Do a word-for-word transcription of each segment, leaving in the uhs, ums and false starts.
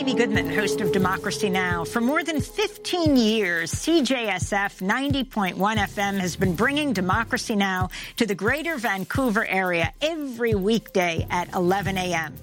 Amy Goodman, host of Democracy Now! For more than fifteen years, C J S F ninety point one F M has been bringing Democracy Now! To the greater Vancouver area every weekday at eleven a m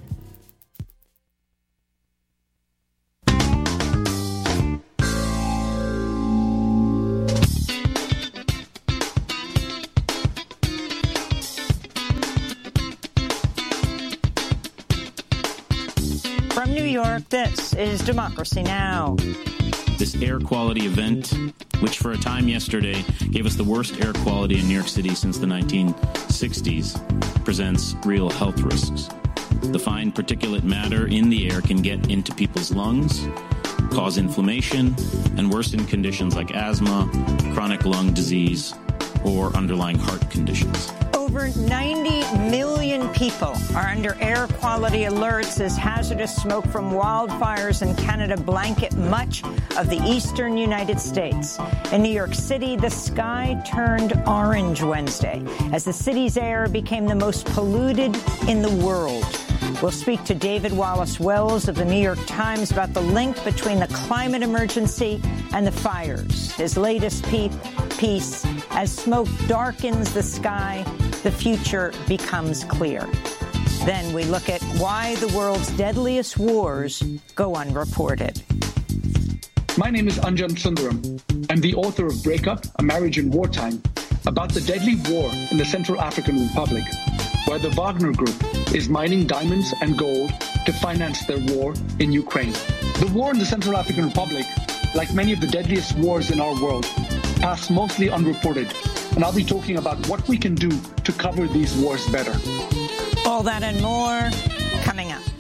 From New York, this is Democracy Now! This air quality event, which for a time yesterday gave us the worst air quality in New York City since the nineteen sixties, presents real health risks. The fine particulate matter in the air can get into people's lungs, cause inflammation, and worsen conditions like asthma, chronic lung disease, or underlying heart conditions. Over ninety million people are under air quality alerts as hazardous smoke from wildfires in Canada blanket much of the eastern United States. In New York City, the sky turned orange Wednesday as the city's air became the most polluted in the world. We'll speak to David Wallace Wells of the New York Times about the link between the climate emergency and the fires. His latest piece, As Smoke Darkens the Sky, the Future Becomes Clear. Then we look at why the world's deadliest wars go unreported. My name is Anjan Sundaram. I'm the author of Breakup, A Marriage in Wartime, about the deadly war in the Central African Republic, where the Wagner Group is mining diamonds and gold to finance their war in Ukraine. The war in the Central African Republic, like many of the deadliest wars in our world, pass mostly unreported, and I'll be talking about what we can do to cover these wars better. All that and more coming up.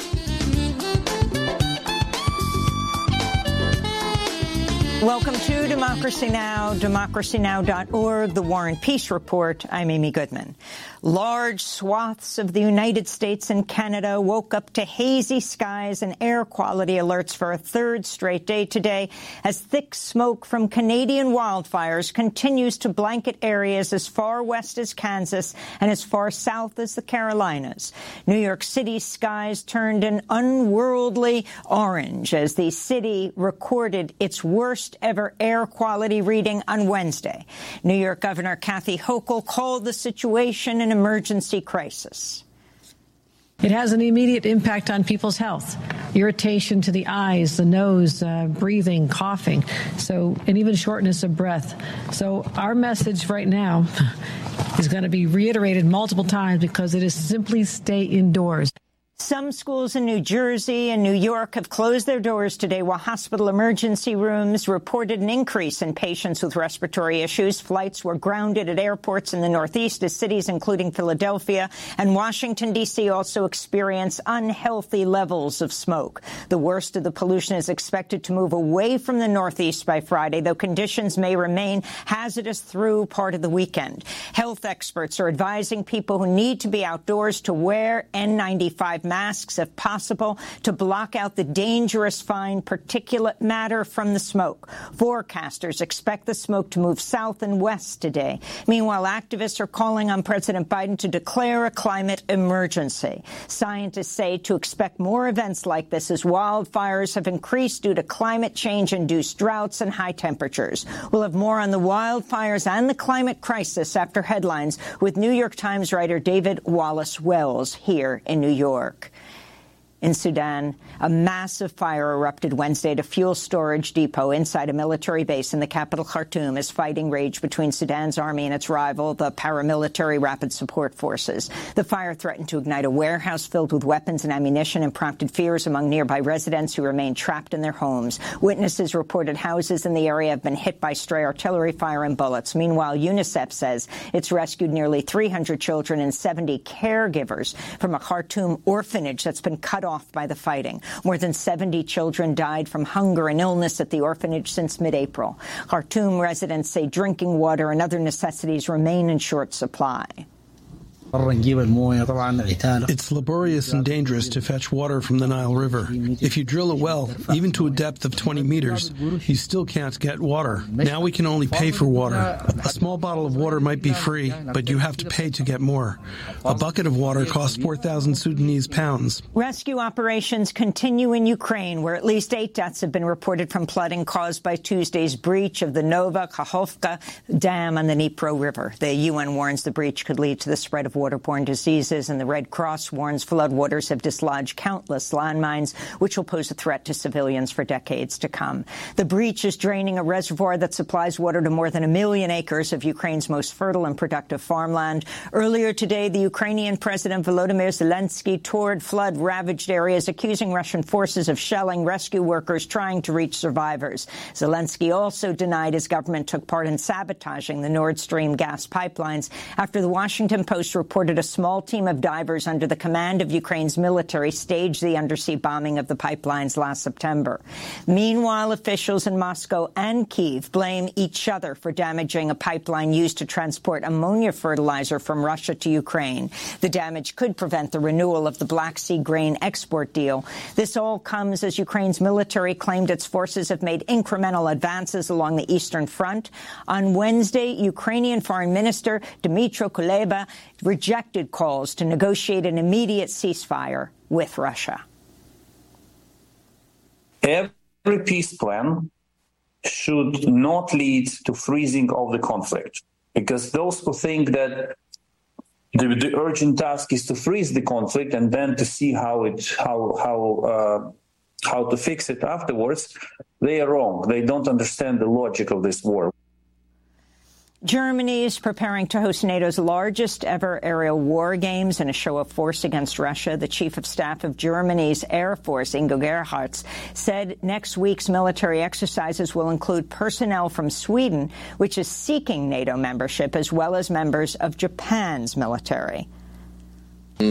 Welcome to Democracy Now!, democracy now dot org, The War and Peace Report. I'm Amy Goodman. Large swaths of the United States and Canada woke up to hazy skies and air quality alerts for a third straight day today as thick smoke from Canadian wildfires continues to blanket areas as far west as Kansas and as far south as the Carolinas. New York City's skies turned an unworldly orange as the city recorded its worst ever air quality reading on Wednesday. New York Governor Kathy Hochul called the situation an emergency crisis. It has an immediate impact on people's health. Irritation to the eyes, the nose, uh, breathing, coughing, so, and even shortness of breath. So our message right now is going to be reiterated multiple times because it is simply stay indoors. Some schools in New Jersey and New York have closed their doors today while hospital emergency rooms reported an increase in patients with respiratory issues. Flights were grounded at airports in the Northeast as cities including Philadelphia and Washington, D C also experience unhealthy levels of smoke. The worst of the pollution is expected to move away from the Northeast by Friday, though conditions may remain hazardous through part of the weekend. Health experts are advising people who need to be outdoors to wear N ninety-five masks if possible to block out the dangerous fine particulate matter from the smoke. Forecasters expect the smoke to move south and west today. Meanwhile, activists are calling on President Biden to declare a climate emergency. Scientists say to expect more events like this as wildfires have increased due to climate change-induced droughts and high temperatures. We'll have more on the wildfires and the climate crisis after headlines with New York Times writer David Wallace Wells here in New York. In Sudan, a massive fire erupted Wednesday at a fuel storage depot inside a military base in the capital Khartoum as fighting raged between Sudan's army and its rival, the paramilitary Rapid Support Forces. The fire threatened to ignite a warehouse filled with weapons and ammunition and prompted fears among nearby residents who remained trapped in their homes. Witnesses reported houses in the area have been hit by stray artillery fire and bullets. Meanwhile, UNICEF says it's rescued nearly three hundred children and seventy caregivers from a Khartoum orphanage that's been cut off by the fighting. More than seventy children died from hunger and illness at the orphanage since mid-April. Khartoum residents say drinking water and other necessities remain in short supply. It's laborious and dangerous to fetch water from the Nile River. If you drill a well, even to a depth of twenty meters, you still can't get water. Now we can only pay for water. A small bottle of water might be free, but you have to pay to get more. A bucket of water costs four thousand Sudanese pounds. Rescue operations continue in Ukraine, where at least eight deaths have been reported from flooding caused by Tuesday's breach of the Nova Kakhovka Dam on the Dnipro River. The U N warns the breach could lead to the spread of waterborne diseases, and the Red Cross warns floodwaters have dislodged countless landmines, which will pose a threat to civilians for decades to come. The breach is draining a reservoir that supplies water to more than a million acres of Ukraine's most fertile and productive farmland. Earlier today, the Ukrainian President Volodymyr Zelensky toured flood-ravaged areas, accusing Russian forces of shelling rescue workers trying to reach survivors. Zelensky also denied his government took part in sabotaging the Nord Stream gas pipelines after the Washington Post reported a small team of divers under the command of Ukraine's military staged the undersea bombing of the pipelines last September. Meanwhile, officials in Moscow and Kyiv blame each other for damaging a pipeline used to transport ammonia fertilizer from Russia to Ukraine. The damage could prevent the renewal of the Black Sea grain export deal. This all comes as Ukraine's military claimed its forces have made incremental advances along the Eastern Front. On Wednesday, Ukrainian Foreign Minister Dmytro Kuleba rejected calls to negotiate an immediate ceasefire with Russia. Every peace plan should not lead to freezing of the conflict, because those who think that the, the urgent task is to freeze the conflict and then to see how it how how uh, how to fix it afterwards, they are wrong. They don't understand the logic of this war. Germany is preparing to host NATO's largest ever aerial war games in a show of force against Russia. The chief of staff of Germany's Air Force, Ingo Gerhardt, said next week's military exercises will include personnel from Sweden, which is seeking NATO membership, as well as members of Japan's military. There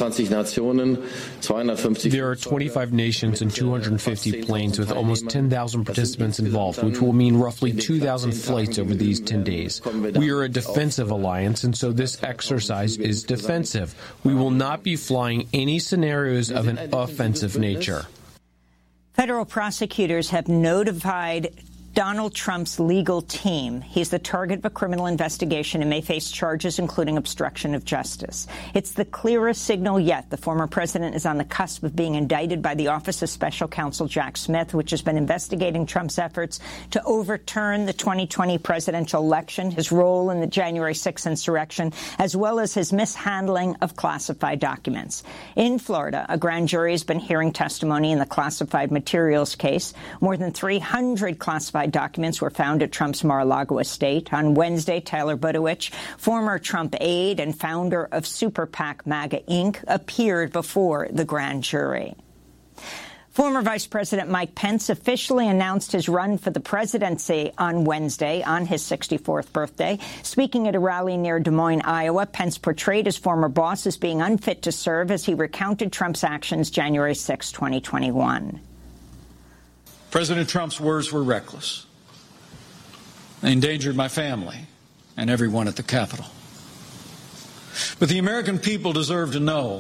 are twenty-five nations and two hundred fifty planes with almost ten thousand participants involved, which will mean roughly two thousand flights over these ten days. We are a defensive alliance, and so this exercise is defensive. We will not be flying any scenarios of an offensive nature. Federal prosecutors have notified Donald Trump's legal team. He's the target of a criminal investigation and may face charges including obstruction of justice. It's the clearest signal yet. The former president is on the cusp of being indicted by the Office of Special Counsel Jack Smith, which has been investigating Trump's efforts to overturn the twenty twenty presidential election, his role in the January sixth insurrection, as well as his mishandling of classified documents. In Florida, a grand jury has been hearing testimony in the classified materials case. More than three hundred classified documents were found at Trump's Mar-a-Lago estate. On Wednesday, Tyler Budowich, former Trump aide and founder of Super PAC MAGA Incorporated, appeared before the grand jury. Former Vice President Mike Pence officially announced his run for the presidency on Wednesday, on his sixty-fourth birthday. Speaking at a rally near Des Moines, Iowa, Pence portrayed his former boss as being unfit to serve as he recounted Trump's actions January sixth, twenty twenty-one. President Trump's words were reckless. They endangered my family and everyone at the Capitol. But the American people deserve to know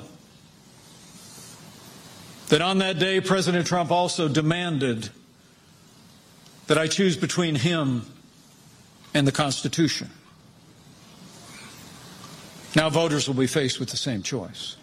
that on that day, President Trump also demanded that I choose between him and the Constitution. Now voters will be faced with the same choice.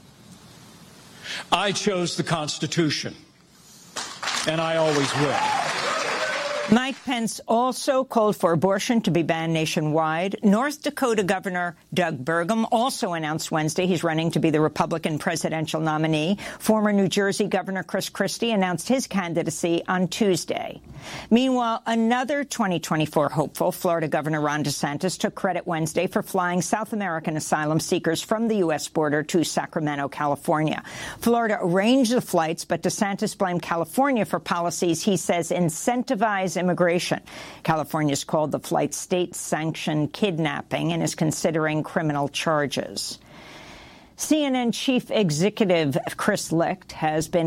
I chose the Constitution, and I always will. Mike Pence also called for abortion to be banned nationwide. North Dakota Governor Doug Burgum also announced Wednesday he's running to be the Republican presidential nominee. Former New Jersey Governor Chris Christie announced his candidacy on Tuesday. Meanwhile, another twenty twenty-four hopeful, Florida Governor Ron DeSantis, took credit Wednesday for flying South American asylum seekers from the U S border to Sacramento, California. Florida arranged the flights, but DeSantis blamed California for policies he says incentivize immigration. California's called the flight state-sanctioned kidnapping and is considering criminal charges. C N N chief executive Chris Licht has been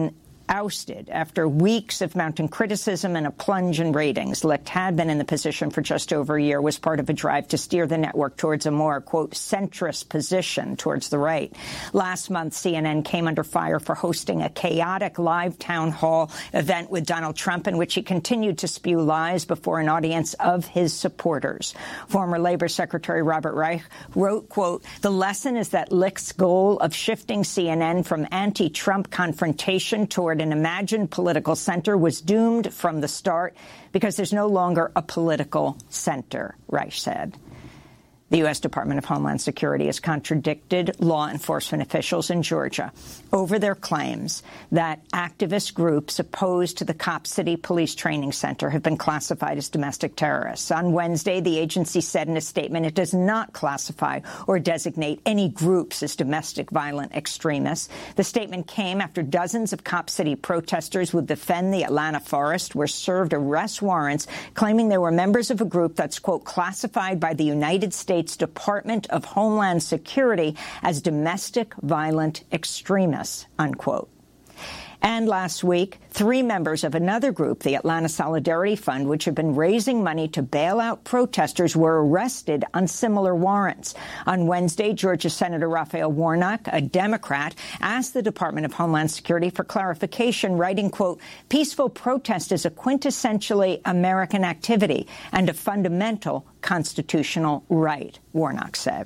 ousted after weeks of mounting criticism and a plunge in ratings. Licht had been in the position for just over a year, was part of a drive to steer the network towards a more, quote, centrist position towards the right. Last month, C N N came under fire for hosting a chaotic live town hall event with Donald Trump in which he continued to spew lies before an audience of his supporters. Former Labor Secretary Robert Reich wrote, quote, the lesson is that Licht's goal of shifting C N N from anti-Trump confrontation toward an imagined political center was doomed from the start because there's no longer a political center, Reich said. The U S Department of Homeland Security has contradicted law enforcement officials in Georgia over their claims that activist groups opposed to the Cop City Police Training Center have been classified as domestic terrorists. On Wednesday, the agency said in a statement it does not classify or designate any groups as domestic violent extremists. The statement came after dozens of Cop City protesters would defend the Atlanta forest were served arrest warrants claiming they were members of a group that's, quote, classified by the United States Department of Homeland Security as domestic violent extremists, unquote. And last week, three members of another group, the Atlanta Solidarity Fund, which had been raising money to bail out protesters, were arrested on similar warrants. On Wednesday, Georgia Senator Raphael Warnock, a Democrat, asked the Department of Homeland Security for clarification, writing, quote, peaceful protest is a quintessentially American activity and a fundamental constitutional right, Warnock said.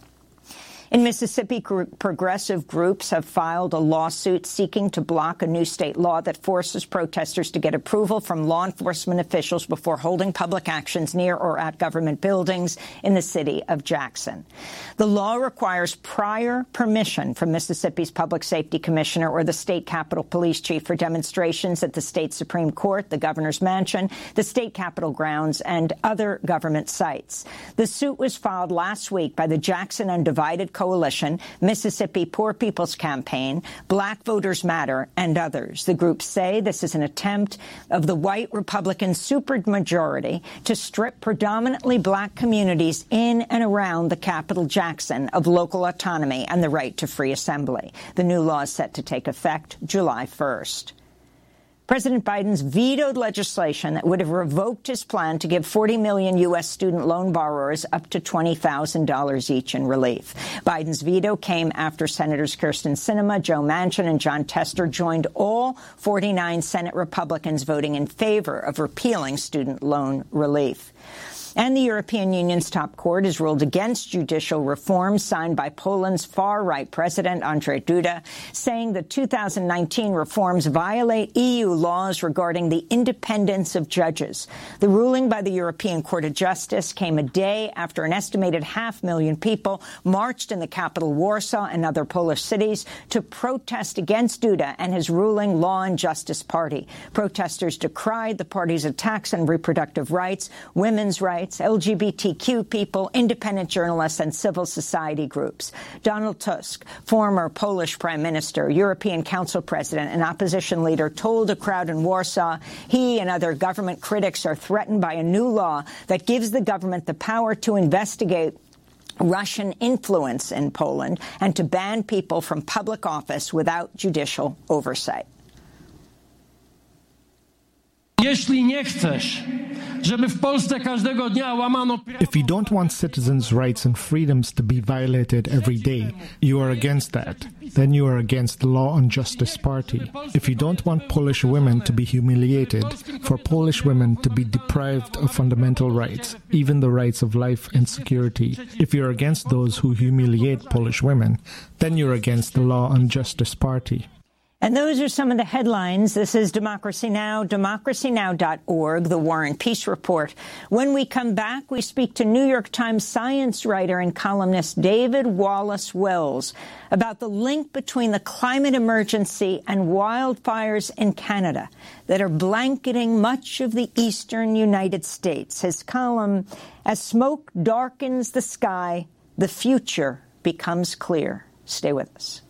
In Mississippi, progressive groups have filed a lawsuit seeking to block a new state law that forces protesters to get approval from law enforcement officials before holding public actions near or at government buildings in the city of Jackson. The law requires prior permission from Mississippi's Public Safety Commissioner or the state Capitol Police Chief for demonstrations at the state Supreme Court, the governor's mansion, the state Capitol grounds, and other government sites. The suit was filed last week by the Jackson Undivided Coalition, Mississippi Poor People's Campaign, Black Voters Matter, and others. The groups say this is an attempt of the white Republican supermajority to strip predominantly black communities in and around the capital Jackson of local autonomy and the right to free assembly. The new law is set to take effect July first. President Biden's vetoed legislation that would have revoked his plan to give forty million U S student loan borrowers up to twenty thousand dollars each in relief. Biden's veto came after Senators Kyrsten Sinema, Joe Manchin, and Jon Tester joined all forty-nine Senate Republicans voting in favor of repealing student loan relief. And the European Union's top court has ruled against judicial reforms signed by Poland's far-right president, Andrzej Duda, saying the two thousand nineteen reforms violate E U laws regarding the independence of judges. The ruling by the European Court of Justice came a day after an estimated half million people marched in the capital Warsaw and other Polish cities to protest against Duda and his ruling Law and Justice Party. Protesters decried the party's attacks on reproductive rights, women's rights, L G B T Q people, independent journalists, and civil society groups. Donald Tusk, former Polish prime minister, European Council president, and opposition leader, told a crowd in Warsaw he and other government critics are threatened by a new law that gives the government the power to investigate Russian influence in Poland and to ban people from public office without judicial oversight. If you don't want citizens' rights and freedoms to be violated every day, you are against that. Then you are against the Law and Justice Party. If you don't want Polish women to be humiliated, for Polish women to be deprived of fundamental rights, even the rights of life and security, if you're against those who humiliate Polish women, then you're against the Law and Justice Party. And those are some of the headlines. This is Democracy Now!, democracy now dot org, the War and Peace Report. When we come back, we speak to New York Times science writer and columnist David Wallace Wells about the link between the climate emergency and wildfires in Canada that are blanketing much of the eastern United States. His column, As Smoke Darkens the Sky, the Future Becomes Clear. Stay with us.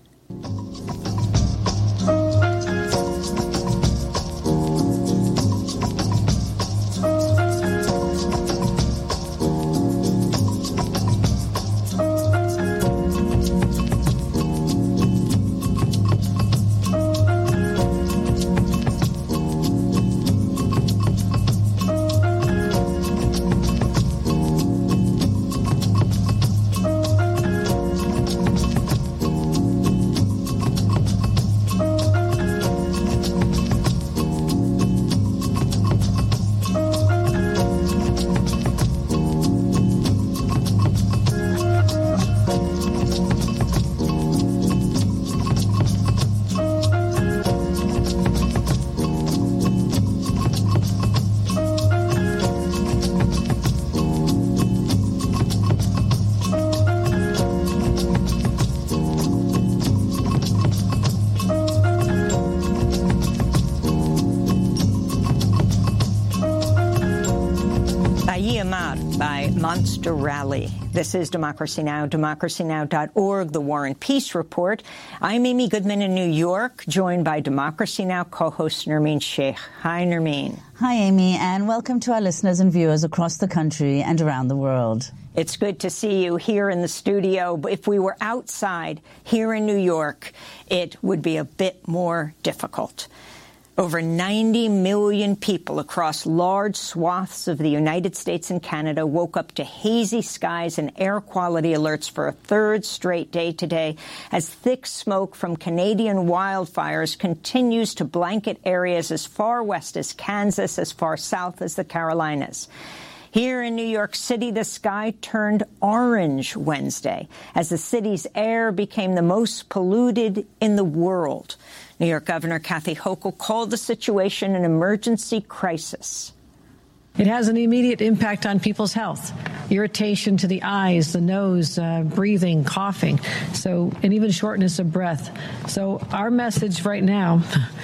Yamad by Monster Rally. This is Democracy Now!, democracy now dot org, the War and Peace Report. I'm Amy Goodman in New York, joined by Democracy Now! Co-host Nermeen Sheikh. Hi, Nermeen. Hi, Amy, and welcome to our listeners and viewers across the country and around the world. It's good to see you here in the studio. If we were outside here in New York, it would be a bit more difficult. Over ninety million people across large swaths of the United States and Canada woke up to hazy skies and air quality alerts for a third straight day today as thick smoke from Canadian wildfires continues to blanket areas as far west as Kansas, as far south as the Carolinas. Here in New York City, the sky turned orange Wednesday as the city's air became the most polluted in the world. New York Governor Kathy Hochul called the situation an emergency crisis. It has an immediate impact on people's health. Irritation to the eyes, the nose, uh, breathing, coughing, so and even shortness of breath. So our message right now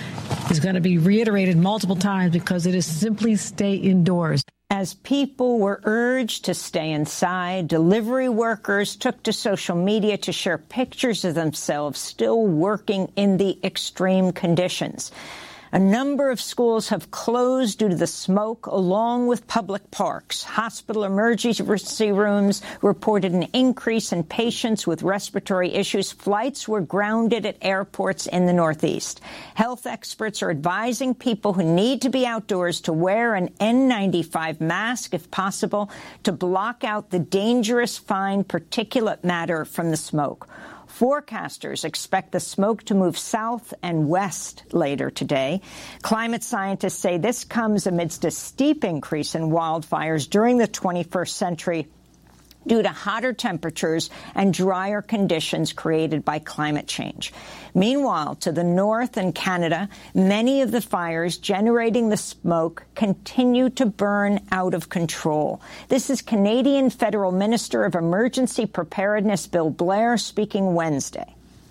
is going to be reiterated multiple times because it is simply stay indoors. As people were urged to stay inside, delivery workers took to social media to share pictures of themselves still working in the extreme conditions. A number of schools have closed due to the smoke, along with public parks. Hospital emergency rooms reported an increase in patients with respiratory issues. Flights were grounded at airports in the Northeast. Health experts are advising people who need to be outdoors to wear an N ninety-five mask if possible to block out the dangerous fine particulate matter from the smoke. Forecasters expect the smoke to move south and west later today. Climate scientists say this comes amidst a steep increase in wildfires during the twenty-first century due to hotter temperatures and drier conditions created by climate change. Meanwhile, to the north in Canada, many of the fires generating the smoke continue to burn out of control. This is Canadian Federal Minister of Emergency Preparedness Bill Blair speaking Wednesday.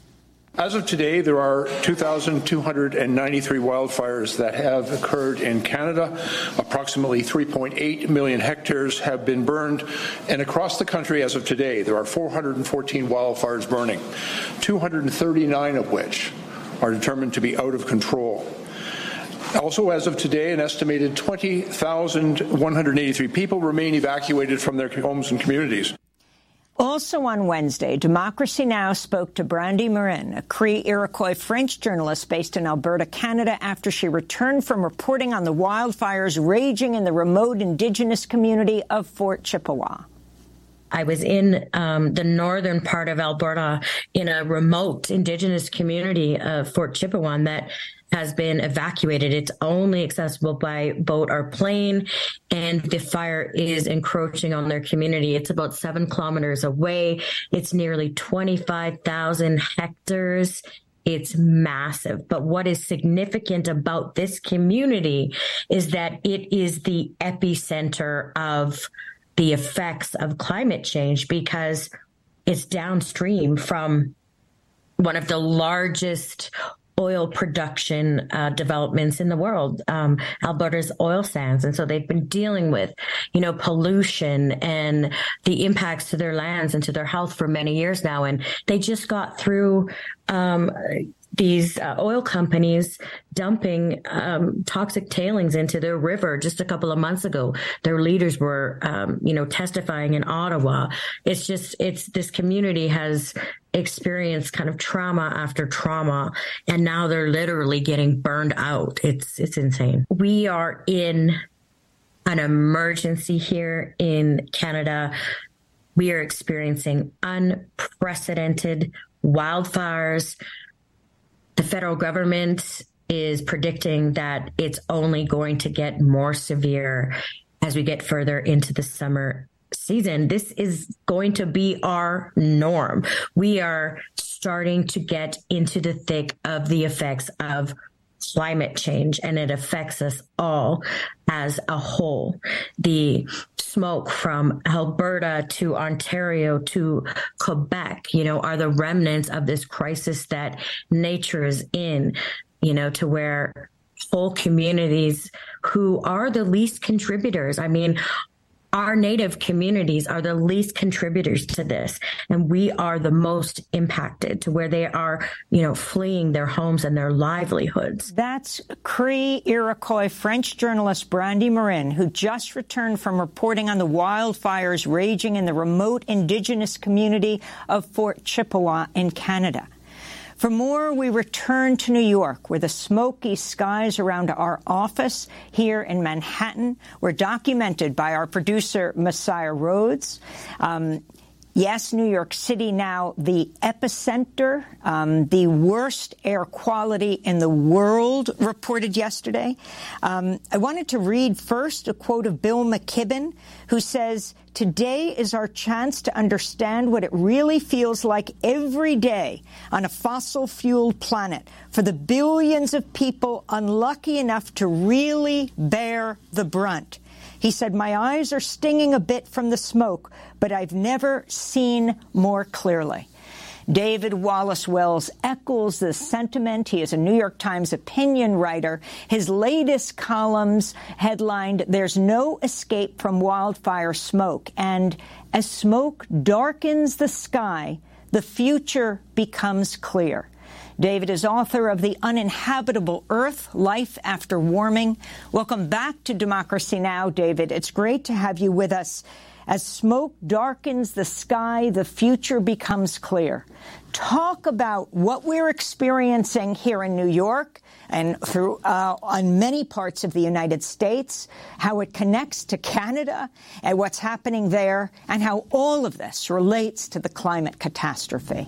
As of today, there are two thousand two hundred ninety-three wildfires that have occurred in Canada. Approximately three point eight million hectares have been burned. And across the country, as of today, there are four hundred fourteen wildfires burning, two hundred thirty-nine of which are determined to be out of control. Also, as of today, an estimated twenty thousand one hundred eighty-three people remain evacuated from their homes and communities. Also on Wednesday, Democracy Now! Spoke to Brandy Marin, a Cree Iroquois French journalist based in Alberta, Canada, after she returned from reporting on the wildfires raging in the remote Indigenous community of Fort Chippewa. I was in um, the northern part of Alberta in a remote Indigenous community of Fort Chippewa that has been evacuated. It's only accessible by boat or plane, and the fire is encroaching on their community. It's about seven kilometers away. It's nearly twenty-five thousand hectares. It's massive. But what is significant about this community is that it is the epicenter of the effects of climate change because it's downstream from one of the largest oil production uh, developments in the world, um, Alberta's oil sands. And so they've been dealing with, you know, pollution and the impacts to their lands and to their health for many years now. And they just got through um, these uh, oil companies dumping um, toxic tailings into their river just a couple of months ago. Their leaders were, um, you know, testifying in Ottawa. It's just, it's this community has experienced kind of trauma after trauma, and now they're literally getting burned out. It's, it's insane. We are in an emergency here in Canada. We are experiencing unprecedented wildfires. The federal government is predicting that it's only going to get more severe as we get further into the summer season. This is going to be our norm. We are starting to get into the thick of the effects of climate change, and it affects us all as a whole. The smoke from Alberta to Ontario to Quebec, you know, are the remnants of this crisis that nature is in, you know, to where whole communities who are the least contributors. I mean, our native communities are the least contributors to this, and we are the most impacted, to where they are, you know, fleeing their homes and their livelihoods. That's Cree Iroquois French journalist Brandy Marin, who just returned from reporting on the wildfires raging in the remote Indigenous community of Fort Chippewa in Canada. For more, we return to New York, where the smoky skies around our office here in Manhattan were documented by our producer, Messiah Rhodes. Um, Yes, New York City now the epicenter, um, the worst air quality in the world, reported yesterday. Um, I wanted to read first a quote of Bill McKibben, who says, "Today is our chance to understand what it really feels like every day on a fossil-fueled planet for the billions of people unlucky enough to really bear the brunt." He said, "My eyes are stinging a bit from the smoke, but I've never seen more clearly." David Wallace Wells echoes the sentiment. He is a New York Times opinion writer. His latest columns headlined, "There's no escape from wildfire smoke," and "As smoke darkens the sky, the future becomes clear." David is author of The Uninhabitable Earth, Life After Warming. Welcome back to Democracy Now!, David. It's great to have you with us. As smoke darkens the sky, the future becomes clear. Talk about what we're experiencing here in New York and through uh, on many parts of the United States, how it connects to Canada and what's happening there, and how all of this relates to the climate catastrophe.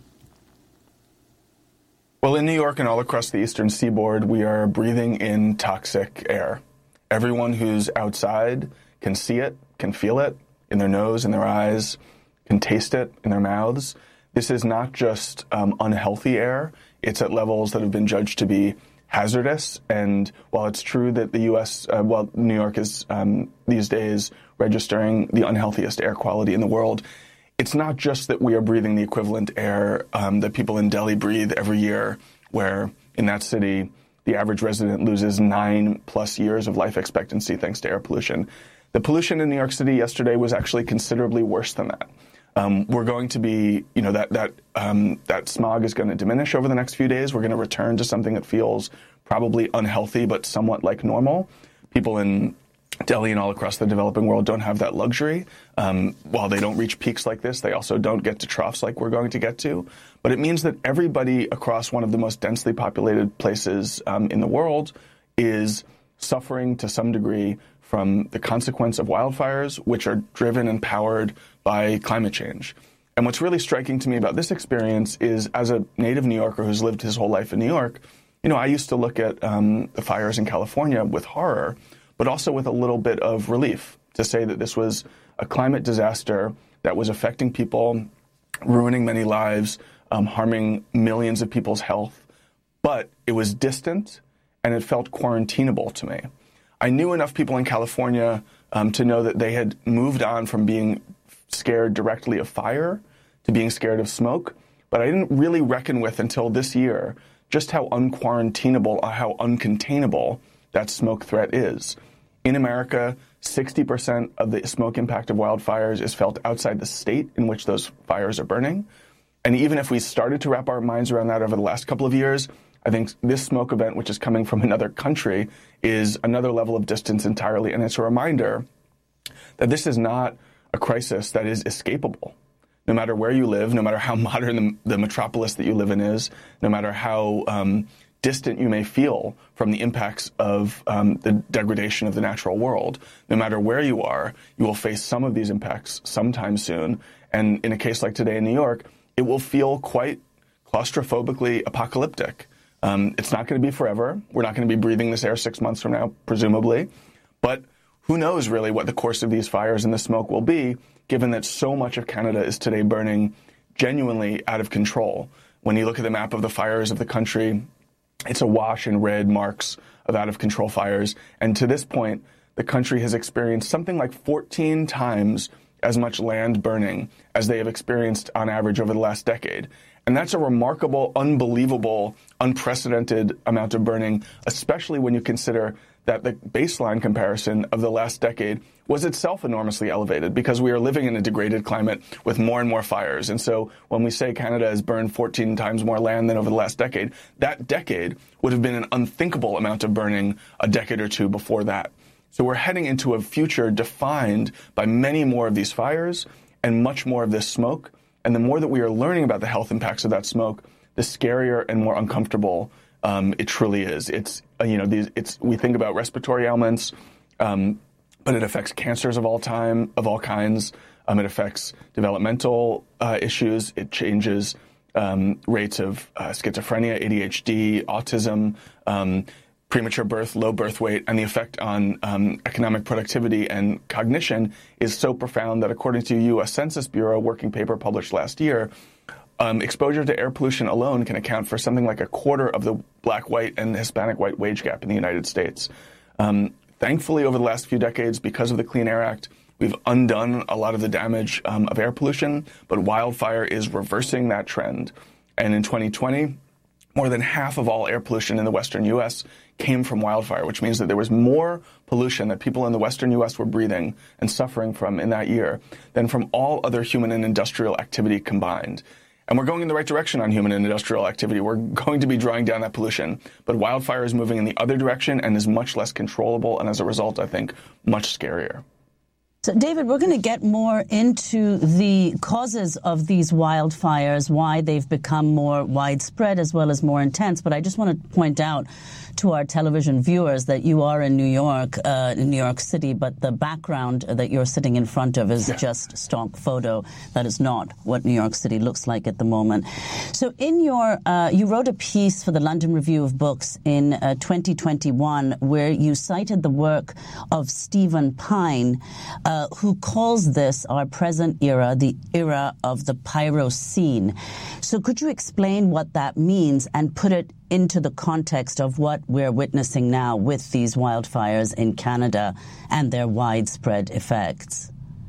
Well, in New York and all across the eastern seaboard, we are breathing in toxic air. Everyone who's outside can see it, can feel it in their nose, in their eyes, can taste it in their mouths. This is not just um, unhealthy air. It's at levels that have been judged to be hazardous. And while it's true that the U S, uh, well, New York is um, these days registering the unhealthiest air quality in the world, it's not just that we are breathing the equivalent air um, that people in Delhi breathe every year, where in that city, the average resident loses nine plus years of life expectancy thanks to air pollution. The pollution in New York City yesterday was actually considerably worse than that. Um, we're going to be, you know, that that um, that smog is going to diminish over the next few days. We're going to return to something that feels probably unhealthy, but somewhat like normal. People in Delhi and all across the developing world don't have that luxury. Um, while they don't reach peaks like this, they also don't get to troughs like we're going to get to. But it means that everybody across one of the most densely populated places um, in the world is suffering to some degree from the consequence of wildfires, which are driven and powered by climate change. And what's really striking to me about this experience is, as a native New Yorker who's lived his whole life in New York, you know, I used to look at um, the fires in California with horror, but also with a little bit of relief to say that this was a climate disaster that was affecting people, ruining many lives, um, harming millions of people's health. But it was distant, and it felt quarantinable to me. I knew enough people in California um, to know that they had moved on from being scared directly of fire to being scared of smoke, but I didn't really reckon with until this year just how unquarantinable, or how uncontainable that smoke threat is. In America, sixty percent of the smoke impact of wildfires is felt outside the state in which those fires are burning. And even if we started to wrap our minds around that over the last couple of years, I think this smoke event, which is coming from another country, is another level of distance entirely. And it's a reminder that this is not a crisis that is escapable. No matter where you live, no matter how modern the, the metropolis that you live in is, no matter how um, distant you may feel from the impacts of um, the degradation of the natural world, no matter where you are, you will face some of these impacts sometime soon. And in a case like today in New York, it will feel quite claustrophobically apocalyptic. Um, it's not going to be forever. We're not going to be breathing this air six months from now, presumably. But who knows really what the course of these fires and the smoke will be, given that so much of Canada is today burning genuinely out of control. When you look at the map of the fires of the country, it's awash in red marks of out-of-control fires. And to this point, the country has experienced something like fourteen times as much land burning as they have experienced on average over the last decade. And that's a remarkable, unbelievable, unprecedented amount of burning, especially when you consider that the baseline comparison of the last decade was itself enormously elevated because we are living in a degraded climate with more and more fires. And so when we say Canada has burned fourteen times more land than over the last decade, that decade would have been an unthinkable amount of burning a decade or two before that. So we're heading into a future defined by many more of these fires and much more of this smoke. And the more that we are learning about the health impacts of that smoke, the scarier and more uncomfortable um, it truly is. It's, uh, you know, these, it's, we think about respiratory ailments, um, but it affects cancers of all time, of all kinds. Um, it affects developmental uh, issues. It changes um, rates of uh, schizophrenia, A D H D, autism, um, premature birth, low birth weight, and the effect on um, economic productivity and cognition is so profound that according to U S Census Bureau working paper published last year, um, exposure to air pollution alone can account for something like a quarter of the black, white, and Hispanic white wage gap in the United States. Um, thankfully, over the last few decades, because of the Clean Air Act, we've undone a lot of the damage um, of air pollution, but wildfire is reversing that trend. And in twenty twenty, more than half of all air pollution in the western U S came from wildfire, which means that there was more pollution that people in the western U S were breathing and suffering from in that year than from all other human and industrial activity combined. And we're going in the right direction on human and industrial activity. We're going to be drawing down that pollution. But wildfire is moving in the other direction and is much less controllable, and as a result, I think, much scarier. So, David, we're going to get more into the causes of these wildfires, why they've become more widespread as well as more intense. But I just want to point out to our television viewers that you are in New York, uh, in New York City, but the background that you're sitting in front of is yeah. just stock photo. That is not what New York City looks like at the moment. So in your, uh, you wrote a piece for the London Review of Books in uh, twenty twenty-one where you cited the work of Stephen Pyne, uh, who calls this, our present era, the era of the Pyrocene. So could you explain what that means and put it into the context of what we're witnessing now with these wildfires in Canada and their widespread effects?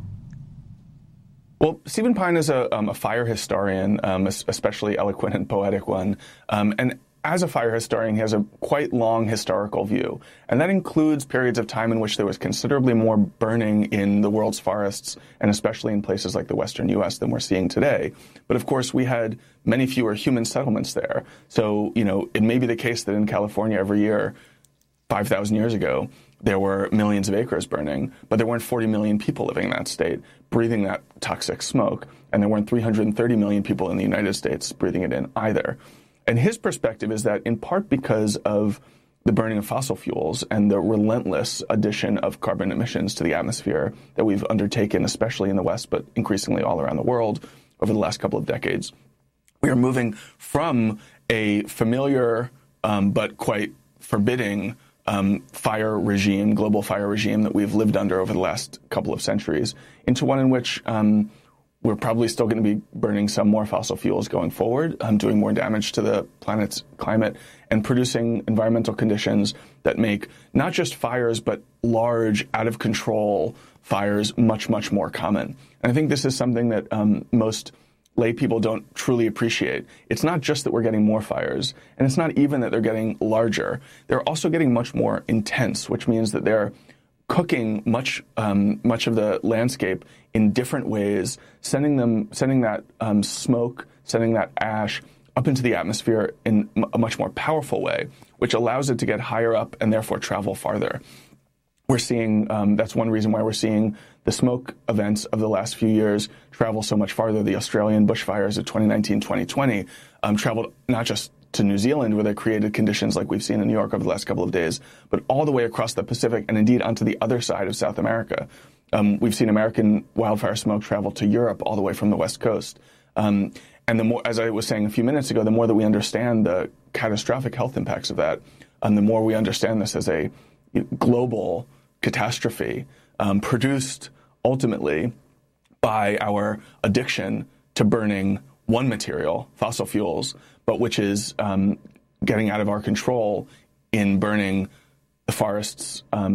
Well, Stephen Pyne is a, um, a fire historian, um, especially eloquent and poetic one. Um, and as a fire historian, he has a quite long historical view. And that includes periods of time in which there was considerably more burning in the world's forests, and especially in places like the western U S than we're seeing today. But of course, we had many fewer human settlements there. So, you know, it may be the case that in California every year, five thousand years ago, there were millions of acres burning, but there weren't forty million people living in that state, breathing that toxic smoke. And there weren't three hundred thirty million people in the United States breathing it in either. And his perspective is that in part because of the burning of fossil fuels and the relentless addition of carbon emissions to the atmosphere that we've undertaken, especially in the West, but increasingly all around the world over the last couple of decades, we are moving from a familiar um, but quite forbidding um, fire regime, global fire regime that we've lived under over the last couple of centuries into one in which um, we're probably still going to be burning some more fossil fuels going forward, um, doing more damage to the planet's climate, and producing environmental conditions that make not just fires, but large, out-of-control fires much, much more common. And I think this is something that um, most lay people don't truly appreciate. It's not just that we're getting more fires, and it's not even that they're getting larger. They're also getting much more intense, which means that they're cooking much um, much of the landscape in different ways, sending them sending that um, smoke, sending that ash up into the atmosphere in a much more powerful way, which allows it to get higher up and therefore travel farther. We're seeing um, that's one reason why we're seeing the smoke events of the last few years travel so much farther. The Australian bushfires of twenty nineteen, twenty twenty um, traveled not just to New Zealand, where they created conditions like we've seen in New York over the last couple of days, but all the way across the Pacific and indeed onto the other side of South America. Um, we've seen American wildfire smoke travel to Europe all the way from the West Coast. Um, and the more, as I was saying a few minutes ago, the more that we understand the catastrophic health impacts of that, um, the more we understand this as a global catastrophe um, produced ultimately by our addiction to burning one material, fossil fuels, but which is um, getting out of our control in burning the forests um,